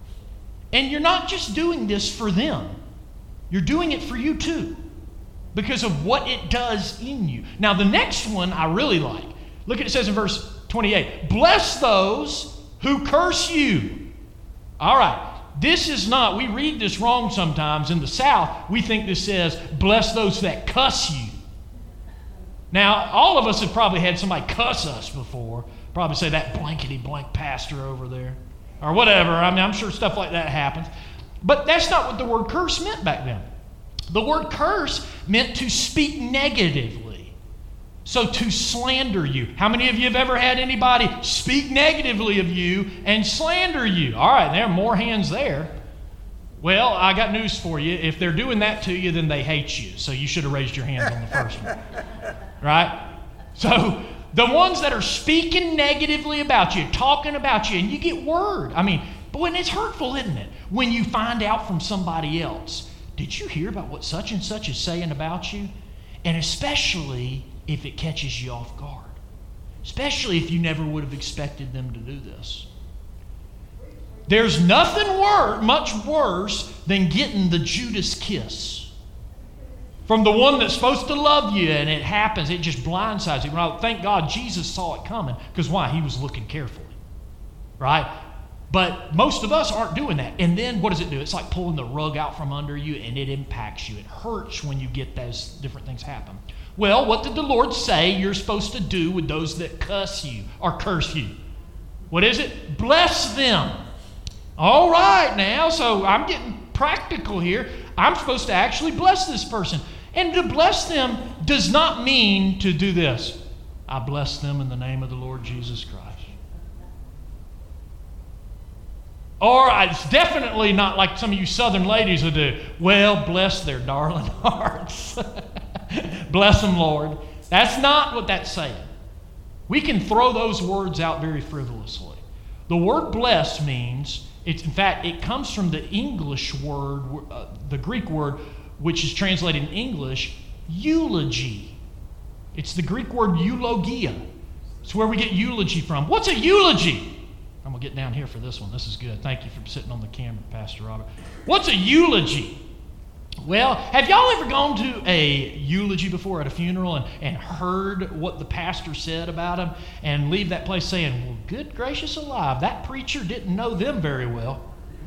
And you're not just doing this for them. You're doing it for you too because of what it does in you. Now, the next one I really like. Look at it says in verse 28, bless those who curse you. All right. This is not, we read this wrong sometimes. In the South, we think this says, bless those that cuss you. Now, all of us have probably had somebody cuss us before. Probably say that blankety blank pastor over there. Or whatever. I mean, I'm sure stuff like that happens. But that's not what the word curse meant back then. The word curse meant to speak negatively. So to slander you. How many of you have ever had anybody speak negatively of you and slander you? All right, there are more hands there. Well, I got news for you. If they're doing that to you, then they hate you. So you should have raised your hands on the first one. Right? So The ones that are speaking negatively about you, talking about you, and you get word. I mean, but when it's hurtful, isn't it? When you find out from somebody else, did you hear about what such and such is saying about you? And especially if it catches you off guard. Especially if you never would have expected them to do this. There's nothing much worse than getting the Judas kiss from the one that's supposed to love you, and it happens. It just blindsides you. Well, thank God Jesus saw it coming, because why? He was looking carefully, right? But most of us aren't doing that. And then what does it do? It's like pulling the rug out from under you, and it impacts you. It hurts when you get those different things happen. Well, what did the Lord say you're supposed to do with those that cuss you or curse you? What is it? Bless them. All right now, so I'm getting practical here. I'm supposed to actually bless this person. And to bless them does not mean to do this. I bless them in the name of the Lord Jesus Christ. Or it's definitely not like some of you southern ladies would do. Well, bless their darling hearts. Bless them, Lord. That's not what that's saying. We can throw those words out very frivolously. The word bless means, in fact, it comes from the English word, the Greek word, which is translated in English, eulogy. It's the Greek word eulogia. It's where we get eulogy from. What's a eulogy? I'm going to get down here for this one. This is good. Thank you for sitting on the camera, Pastor Robert. What's a eulogy? Well, have y'all ever gone to a eulogy before at a funeral and heard what the pastor said about him and leave that place saying, well, good gracious alive, that preacher didn't know them very well.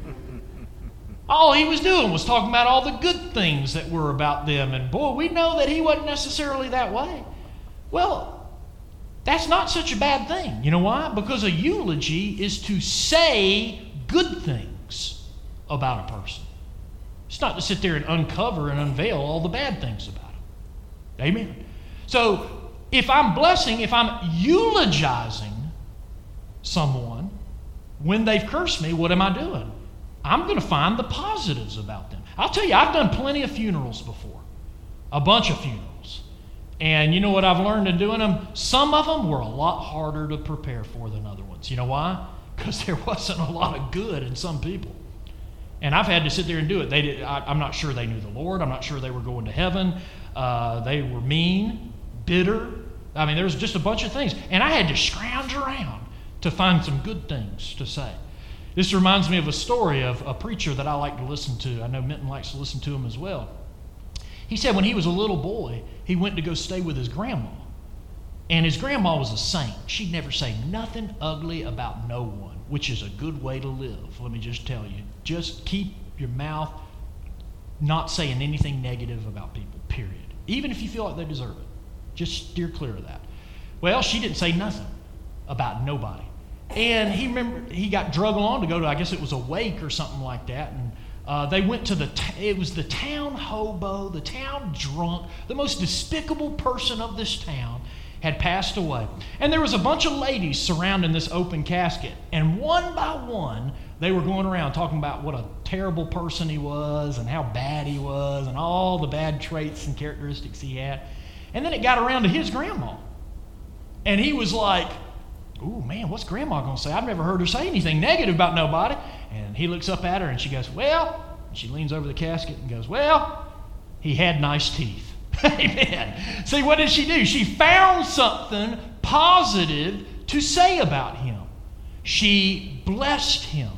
All he was doing was talking about all the good things that were about them, and boy, we know that he wasn't necessarily that way. Well, that's not such a bad thing. You know why? Because a eulogy is to say good things about a person. It's not to sit there and uncover and unveil all the bad things about it. Amen. So if I'm blessing, if I'm eulogizing someone when they've cursed me, what am I doing? I'm going to find the positives about them. I'll tell you, I've done plenty of funerals before. A bunch of funerals. And you know what I've learned in doing them? Some of them were a lot harder to prepare for than other ones. You know why? Because there wasn't a lot of good in some people. And I've had to sit there and do it. I'm not sure they knew the Lord. I'm not sure they were going to heaven. They were mean, bitter. I mean, there was just a bunch of things. And I had to scrounge around to find some good things to say. This reminds me of a story of a preacher that I like to listen to. I know Minton likes to listen to him as well. He said when he was a little boy, he went to go stay with his grandma. And his grandma was a saint. She'd never say nothing ugly about no one, which is a good way to live, let me just tell you. Just keep your mouth not saying anything negative about people, period. Even if you feel like they deserve it. Just steer clear of that. Well, she didn't say nothing about nobody. And he got drug along to go to, I guess it was a wake or something like that. And they went to it was the town hobo, the town drunk, the most despicable person of this town had passed away. And there was a bunch of ladies surrounding this open casket. And one by one, they were going around talking about what a terrible person he was and how bad he was and all the bad traits and characteristics he had. And then it got around to his grandma. And he was like, ooh, man, what's grandma going to say? I've never heard her say anything negative about nobody. And he looks up at her and she goes, well, and she leans over the casket and goes, well, he had nice teeth. Amen. See, what did she do? She found something positive to say about him. She blessed him.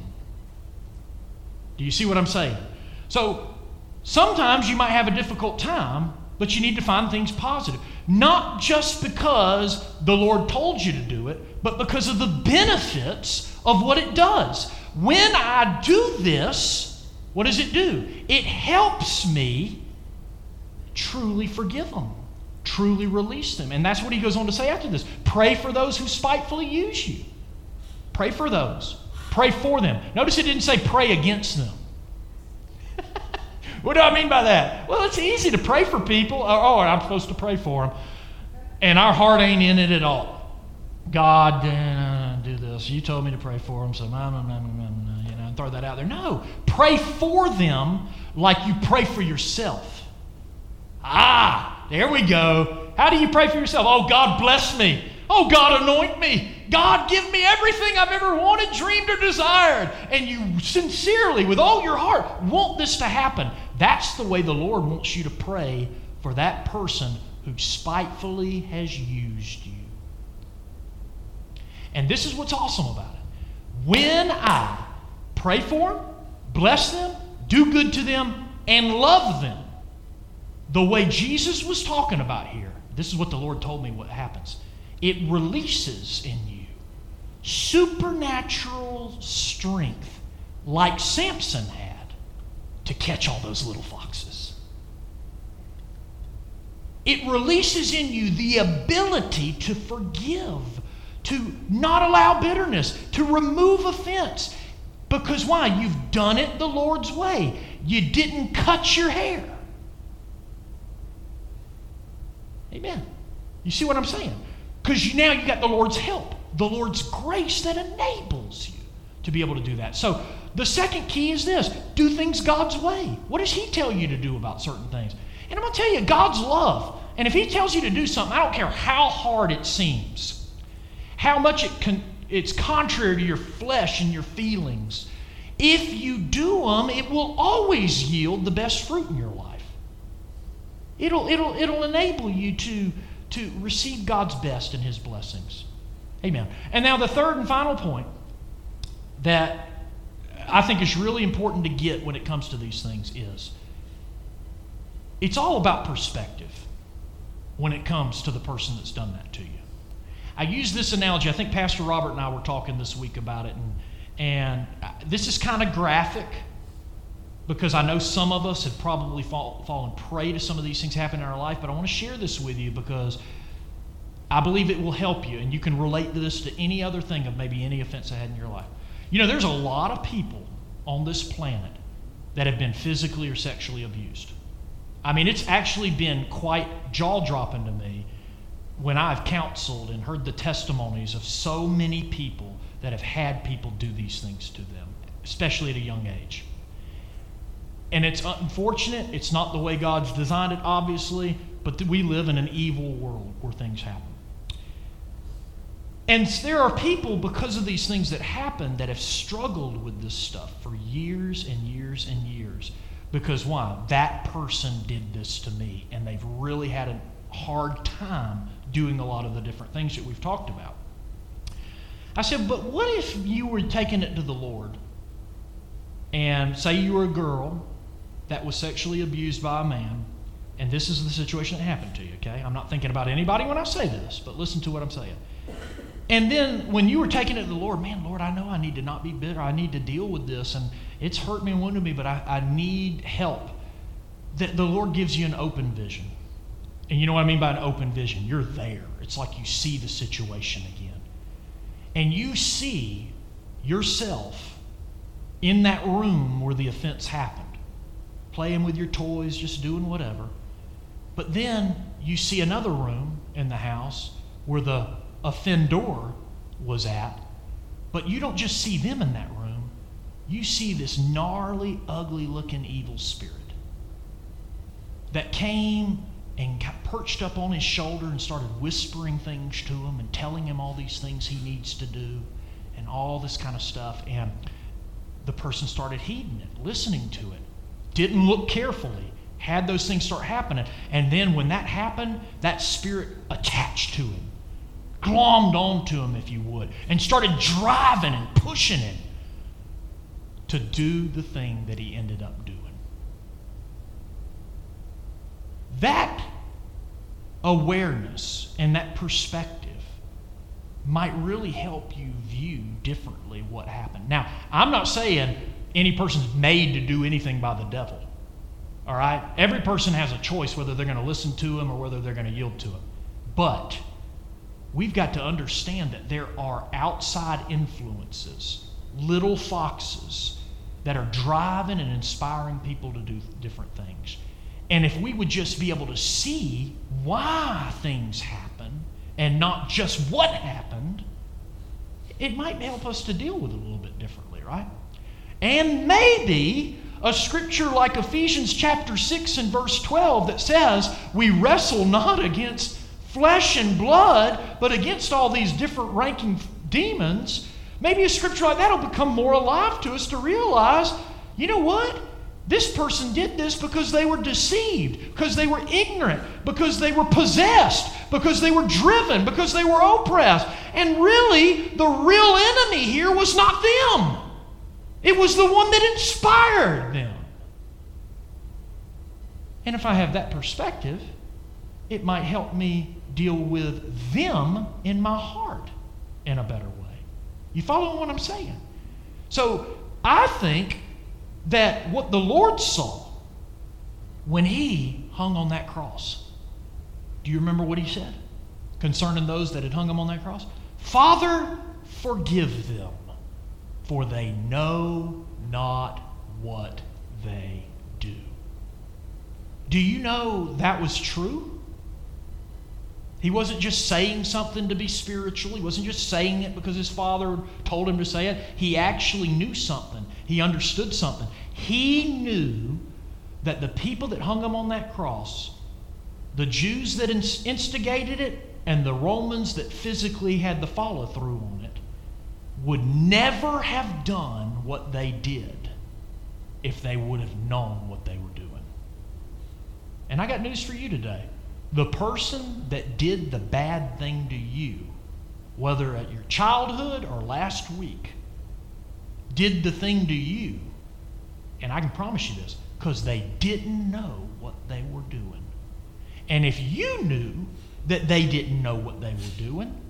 Do you see what I'm saying? So sometimes you might have a difficult time, but you need to find things positive. Not just because the Lord told you to do it, but because of the benefits of what it does. When I do this, what does it do? It helps me truly forgive them, truly release them. And that's what he goes on to say after this. Pray for those who spitefully use you. Pray for those. Pray for them. Notice it didn't say pray against them. What do I mean by that? Well, it's easy to pray for people. Oh, I'm supposed to pray for them. And our heart ain't in it at all. God, do this. You told me to pray for them, so throw that out there. No, pray for them like you pray for yourself. There we go. How do you pray for yourself? Oh, God bless me. Oh, God, anoint me. God, give me everything I've ever wanted, dreamed, or desired. And you sincerely, with all your heart, want this to happen. That's the way the Lord wants you to pray for that person who spitefully has used you. And this is what's awesome about it. When I pray for them, bless them, do good to them, and love them, the way Jesus was talking about here, this is what the Lord told me what happens. It releases in you supernatural strength like Samson had to catch all those little foxes. It releases in you the ability to forgive, to not allow bitterness, to remove offense. Because why? You've done it the Lord's way. You didn't cut your hair. Amen. You see what I'm saying? Because now you got the Lord's help, the Lord's grace that enables you to be able to do that. So the second key is this: do things God's way. What does He tell you to do about certain things? And I'm going to tell you, God's love. And if He tells you to do something, I don't care how hard it seems, how much it's contrary to your flesh and your feelings. If you do them, it will always yield the best fruit in your life. It'll enable you to receive God's best and His blessings. Amen. And now the third and final point that I think is really important to get when it comes to these things is it's all about perspective when it comes to the person that's done that to you. I use this analogy. I think Pastor Robert and I were talking this week about it, and this is kind of graphic because I know some of us have probably fallen prey to some of these things happening in our life, but I want to share this with you because I believe it will help you, and you can relate to this to any other thing of maybe any offense I had in your life. You know, there's a lot of people on this planet that have been physically or sexually abused. I mean, it's actually been quite jaw-dropping to me when I've counseled and heard the testimonies of so many people that have had people do these things to them, especially at a young age. And it's unfortunate. It's not the way God's designed it, obviously, but we live in an evil world where things happen. And there are people, because of these things that happen, that have struggled with this stuff for years and years and years. Because why? That person did this to me, and they've really had a hard time doing a lot of the different things that we've talked about. I said, but what if you were taking it to the Lord and say you were a girl that was sexually abused by a man, and this is the situation that happened to you, okay? I'm not thinking about anybody when I say this, but listen to what I'm saying. And then when you were taking it to the Lord, man, Lord, I know I need to not be bitter. I need to deal with this, and it's hurt me and wounded me, but I need help. That the Lord gives you an open vision. And you know what I mean by an open vision? You're there. It's like you see the situation again. And you see yourself in that room where the offense happened, playing with your toys, just doing whatever. But then you see another room in the house where the offender was at, but you don't just see them in that room. You see this gnarly, ugly-looking evil spirit that came and got perched up on his shoulder and started whispering things to him and telling him all these things he needs to do and all this kind of stuff. And the person started heeding it, listening to it, didn't look carefully, had those things start happening. And then when that happened, that spirit attached to him, glommed onto him, if you would, and started driving and pushing him to do the thing that he ended up doing. That awareness and that perspective might really help you view differently what happened. Now, I'm not saying any person's made to do anything by the devil. All right? Every person has a choice whether they're going to listen to him or whether they're going to yield to him. But we've got to understand that there are outside influences, little foxes, that are driving and inspiring people to do different things. And if we would just be able to see why things happen and not just what happened, it might help us to deal with it a little bit differently, right? And maybe a scripture like Ephesians chapter 6 and verse 12 that says we wrestle not against flesh and blood, but against all these different ranking demons, maybe a scripture like that will become more alive to us to realize, you know what? This person did this because they were deceived, because they were ignorant, because they were possessed, because they were driven, because they were oppressed. And really, the real enemy here was not them. It was the one that inspired them. And if I have that perspective, it might help me deal with them in my heart in a better way. You follow what I'm saying? So I think that what the Lord saw when He hung on that cross, do you remember what He said concerning those that had hung Him on that cross? Father, forgive them, for they know not what they do. Do you know that was true? He wasn't just saying something to be spiritual. He wasn't just saying it because his father told him to say it. He actually knew something. He understood something. He knew that the people that hung him on that cross, the Jews that instigated it and the Romans that physically had the follow-through on it, would never have done what they did if they would have known what they were doing. And I got news for you today. The person that did the bad thing to you, whether at your childhood or last week, did the thing to you, and I can promise you this, because they didn't know what they were doing. And if you knew that they didn't know what they were doing,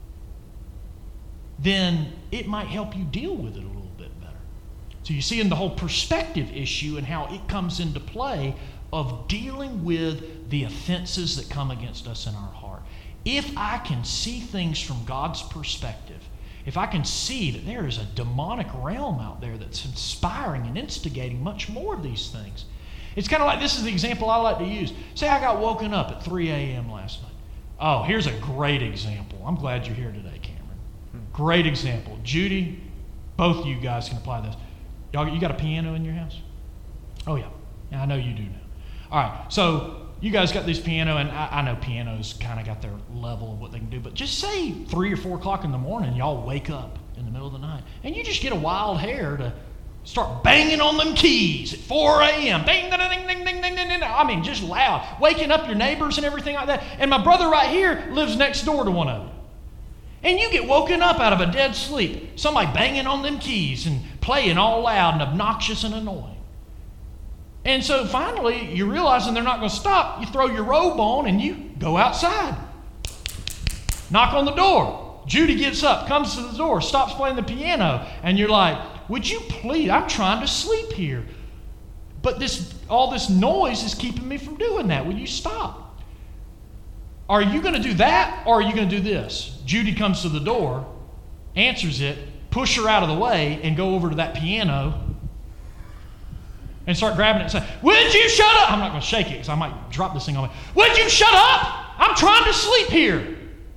then it might help you deal with it a little bit better. So you see in the whole perspective issue and how it comes into play of dealing with the offenses that come against us in our heart. If I can see things from God's perspective, if I can see that there is a demonic realm out there that's inspiring and instigating much more of these things. It's kind of like, this is the example I like to use. Say I got woken up at 3 a.m. last night. Oh, here's a great example. I'm glad you're here today, Cameron. Great example. Judy, both of you guys can apply this. Y'all, you got a piano in your house? Oh, yeah. Yeah, I know you do now. All right, so you guys got this piano, and I know pianos kind of got their level of what they can do, but just say 3 or 4 o'clock in the morning, y'all wake up in the middle of the night, and you just get a wild hair to start banging on them keys at 4 a.m. Ding, ding, ding, ding, ding, ding, ding. I mean, just loud, waking up your neighbors and everything like that. And my brother right here lives next door to one of them. And you get woken up out of a dead sleep, somebody banging on them keys and playing all loud and obnoxious and annoying. And so finally, you're realizing they're not going to stop. You throw your robe on and you go outside. Knock on the door. Judy gets up, comes to the door, stops playing the piano, and you're like, would you please, I'm trying to sleep here. But all this noise is keeping me from doing that. Will you stop? Are you going to do that, or are you going to do this? Judy comes to the door, answers it, push her out of the way, and go over to that piano and start grabbing it and say, would you shut up? I'm not going to shake it because I might drop this thing on me. Would you shut up? I'm trying to sleep here.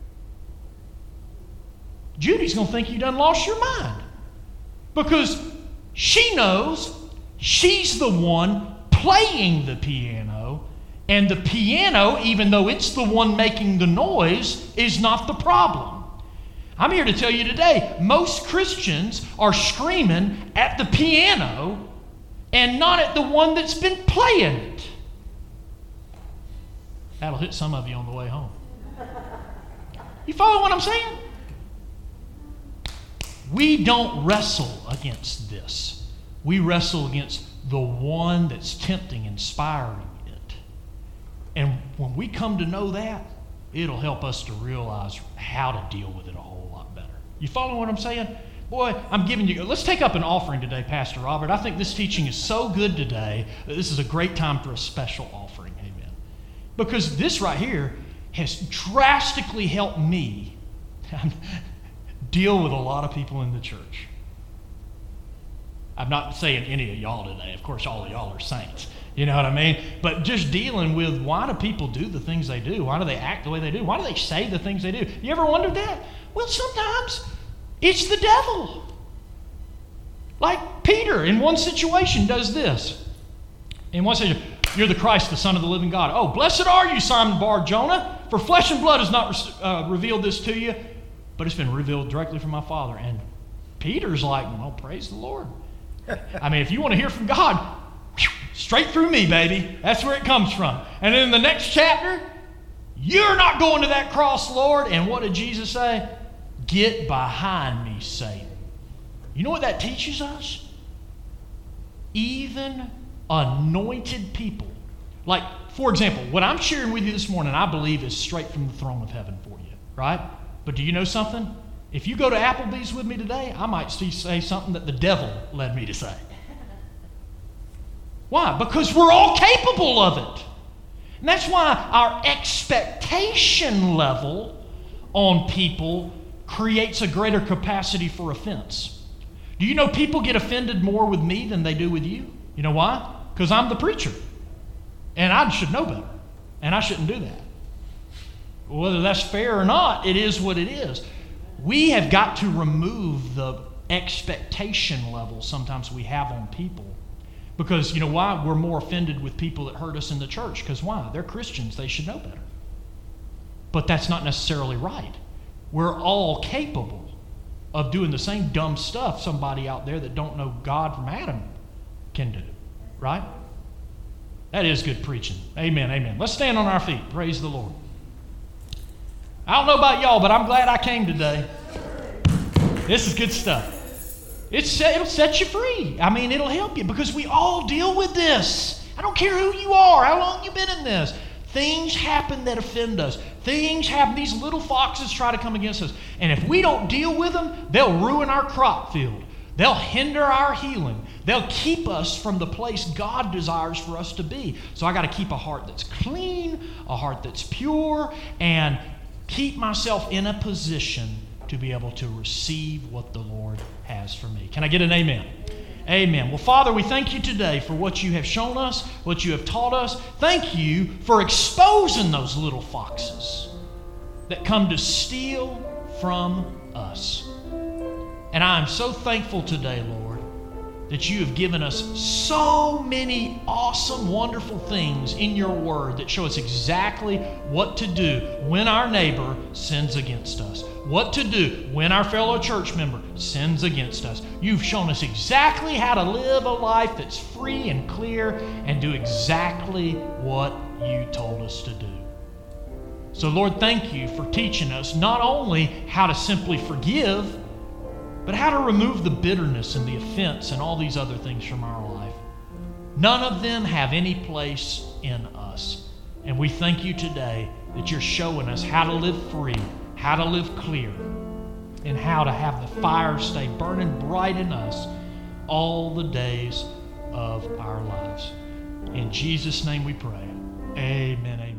Judy's going to think you done lost your mind because she knows she's the one playing the piano, and the piano, even though it's the one making the noise, is not the problem. I'm here to tell you today, most Christians are screaming at the piano and not at the one that's been playing it. That'll hit some of you on the way home. You follow what I'm saying? We don't wrestle against this. We wrestle against the one that's tempting, inspiring it. And when we come to know that, it'll help us to realize how to deal with it a whole lot better. You follow what I'm saying? Boy, I'm giving you, let's take up an offering today, Pastor Robert. I think this teaching is so good today that this is a great time for a special offering. Amen. Because this right here has drastically helped me deal with a lot of people in the church. I'm not saying any of y'all today. Of course, all of y'all are saints. You know what I mean? But just dealing with, why do people do the things they do? Why do they act the way they do? Why do they say the things they do? You ever wondered that? Well, sometimes it's the devil. Like Peter in one situation does this. In one situation, You're the Christ, the Son of the living God. Oh, blessed are you, Simon Bar-Jonah, for flesh and blood has not revealed this to you, but it's been revealed directly from my Father. And Peter's like, well, praise the Lord. I mean, if you want to hear from God, straight through me, baby. That's where it comes from. And then in the next chapter, you're not going to that cross, Lord. And what did Jesus say? Get behind me, Satan. You know what that teaches us? Even anointed people. Like, for example, what I'm sharing with you this morning, I believe is straight from the throne of heaven for you, right? But do you know something? If you go to Applebee's with me today, I might say something that the devil led me to say. Why? Because we're all capable of it. And that's why our expectation level on people creates a greater capacity for offense. Do you know people get offended more with me than they do with you? You know why? Because I'm the preacher. And I should know better. And I shouldn't do that. Whether that's fair or not, it is what it is. We have got to remove the expectation level sometimes we have on people. Because you know why? We're more offended with people that hurt us in the church. Because why? They're Christians. They should know better. But that's not necessarily right. We're all capable of doing the same dumb stuff somebody out there that don't know God from Adam can do. Right? That is good preaching. Amen, amen. Let's stand on our feet. Praise the Lord. I don't know about y'all, but I'm glad I came today. This is good stuff. It'll set you free. I mean, it'll help you because we all deal with this. I don't care who you are, how long you've been in this. Things happen that offend us. Things happen. These little foxes try to come against us. And if we don't deal with them, they'll ruin our crop field. They'll hinder our healing. They'll keep us from the place God desires for us to be. So I got to keep a heart that's clean, a heart that's pure, and keep myself in a position to be able to receive what the Lord has for me. Can I get an amen? Amen. Well, Father, we thank you today for what you have shown us, what you have taught us. Thank you for exposing those little foxes that come to steal from us. And I am so thankful today, Lord, that you have given us so many awesome, wonderful things in your word that show us exactly what to do when our neighbor sins against us, what to do when our fellow church member sins against us. You've shown us exactly how to live a life that's free and clear and do exactly what you told us to do. So, Lord, thank you for teaching us not only how to simply forgive, but how to remove the bitterness and the offense and all these other things from our life. None of them have any place in us. And we thank you today that you're showing us how to live free, how to live clear, and how to have the fire stay burning bright in us all the days of our lives. In Jesus' name we pray. Amen. Amen.